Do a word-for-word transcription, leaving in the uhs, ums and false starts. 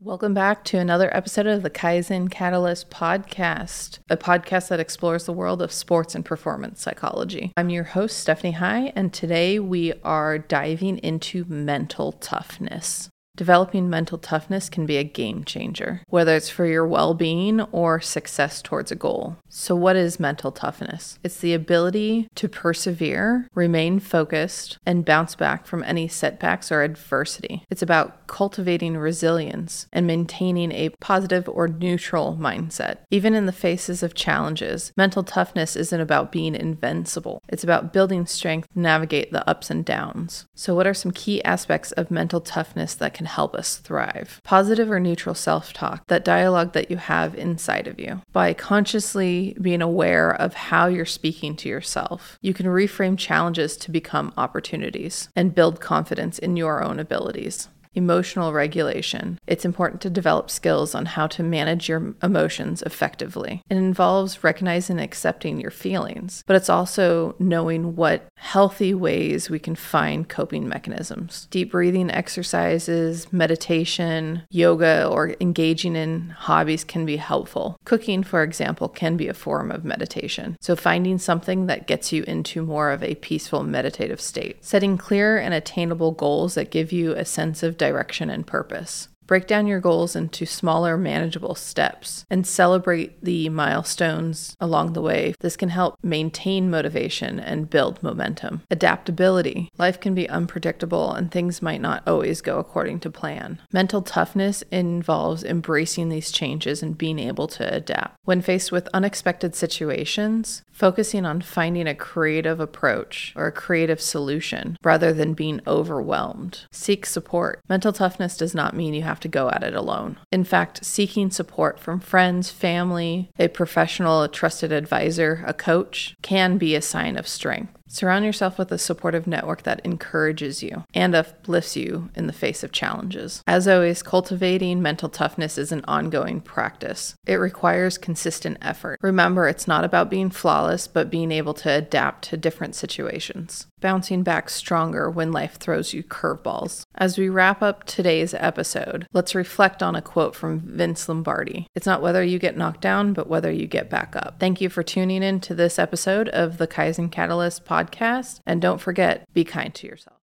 Welcome back to another episode of the Kaizen Catalyst podcast, a podcast that explores the world of sports and performance psychology. I'm your host, Stephanie High, and today we are diving into mental toughness. Developing mental toughness can be a game changer, whether it's for your well-being or success towards a goal. So what is mental toughness? It's the ability to persevere, remain focused, and bounce back from any setbacks or adversity. It's about cultivating resilience and maintaining a positive or neutral mindset. Even in the faces of challenges, mental toughness isn't about being invincible. It's about building strength to navigate the ups and downs. So what are some key aspects of mental toughness that can help us thrive? Positive or neutral self-talk, that dialogue that you have inside of you. By consciously being aware of how you're speaking to yourself, you can reframe challenges to become opportunities and build confidence in your own abilities. Emotional regulation. It's important to develop skills on how to manage your emotions effectively. It involves recognizing and accepting your feelings, but it's also knowing what healthy ways we can find coping mechanisms. Deep breathing exercises, meditation, yoga, or engaging in hobbies can be helpful. Cooking, for example, can be a form of meditation. So finding something that gets you into more of a peaceful meditative state. Setting clear and attainable goals that give you a sense of direction and purpose. Break down your goals into smaller, manageable steps and celebrate the milestones along the way. This can help maintain motivation and build momentum. Adaptability. Life can be unpredictable and things might not always go according to plan. Mental toughness involves embracing these changes and being able to adapt. When faced with unexpected situations, focusing on finding a creative approach or a creative solution rather than being overwhelmed. Seek support. Mental toughness does not mean you have to go at it alone. In fact, seeking support from friends, family, a professional, a trusted advisor, a coach can be a sign of strength. Surround yourself with a supportive network that encourages you and uplifts you in the face of challenges. As always, cultivating mental toughness is an ongoing practice. It requires consistent effort. Remember, it's not about being flawless, but being able to adapt to different situations. Bouncing back stronger when life throws you curveballs. As we wrap up today's episode, let's reflect on a quote from Vince Lombardi. It's not whether you get knocked down, but whether you get back up. Thank you for tuning in to this episode of the Kaizen Catalyst podcast. And don't forget, be kind to yourself.